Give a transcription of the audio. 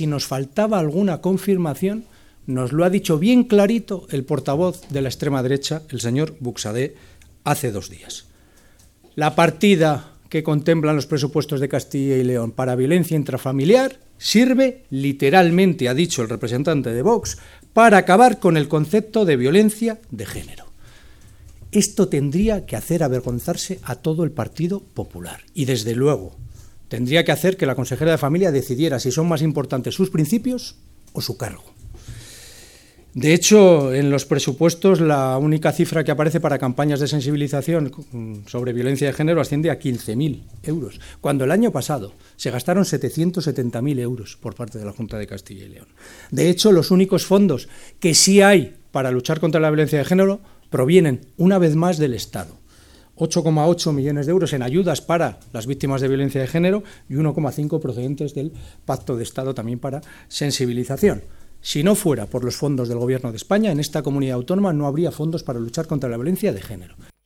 si nos faltaba alguna confirmación, nos lo ha dicho bien clarito el portavoz de la extrema derecha, el señor Buxadé, hace 2 días. La partida que contemplan los presupuestos de Castilla y León para violencia intrafamiliar sirve, literalmente, ha dicho el representante de Vox, para acabar con el concepto de violencia de género. Esto tendría que hacer avergonzarse a todo el Partido Popular y, desde luego, tendría que hacer que la consejera de Familia decidiera si son más importantes sus principios o su cargo. De hecho, en los presupuestos la única cifra que aparece para campañas de sensibilización sobre violencia de género asciende a 15.000 euros, cuando el año pasado se gastaron 770.000 euros por parte de la Junta de Castilla y León. De hecho, los únicos fondos que sí hay para luchar contra la violencia de género provienen, una vez más, del Estado. 8,8 millones de euros en ayudas para las víctimas de violencia de género y 1,5 procedentes del Pacto de Estado también para sensibilización. Si no fuera por los fondos del Gobierno de España, en esta comunidad autónoma no habría fondos para luchar contra la violencia de género.